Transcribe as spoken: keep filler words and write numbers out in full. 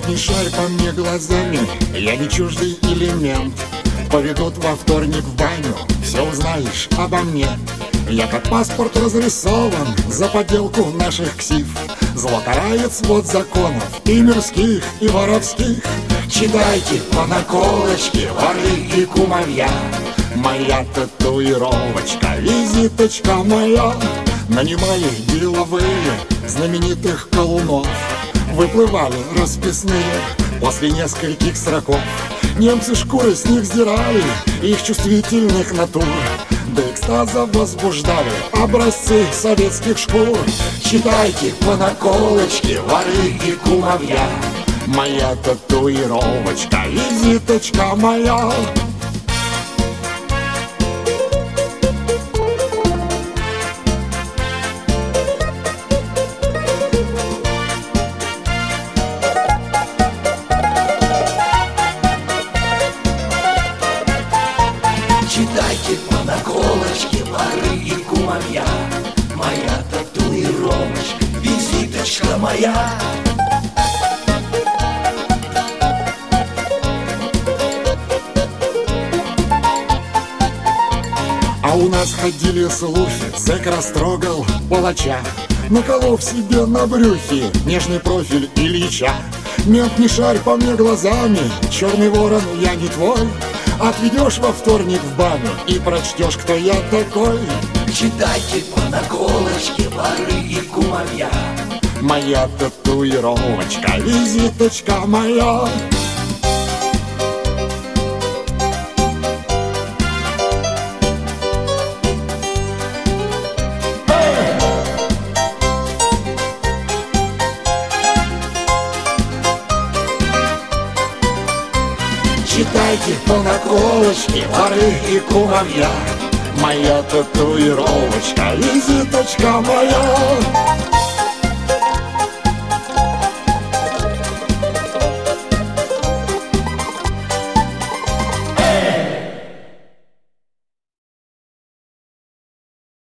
Нет, не шарь по мне глазами, я не чуждый элемент. Поведут во вторник в баню, все узнаешь обо мне. Я как паспорт разрисован за подделку наших ксив. Зло карает свод законов и мирских, и воровских. Читайте по наколочке, воры и кумовья. Моя татуировочка, визиточка моя. Нанимали деловые знаменитых колунов. Выплывали расписные после нескольких сроков. Немцы шкуры с них сдирали, их чувствительных натур до экстаза возбуждали образцы советских шкур. Читайте по наколочке, воры и кумовья. Моя татуировочка, визиточка моя. Читайте по наколочке, воры и кумовья. Моя татуировочка, визиточка моя. А у нас ходили слухи, зэк растрогал палача, наколов себе на брюхе нежный профиль Ильича. Мент, не шарь по мне глазами, черный ворон, я не твой. Отведешь во вторник в баню и прочтешь, кто я такой. Читайте по наколочке, воры и кумовья. Моя татуировочка, визиточка моя. Читайте по наколочке, воры и кумовья. Моя татуировочка, визиточка моя.